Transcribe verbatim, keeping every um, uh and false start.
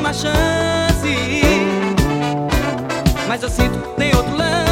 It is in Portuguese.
uma chance, mas eu sinto que tem outro lance.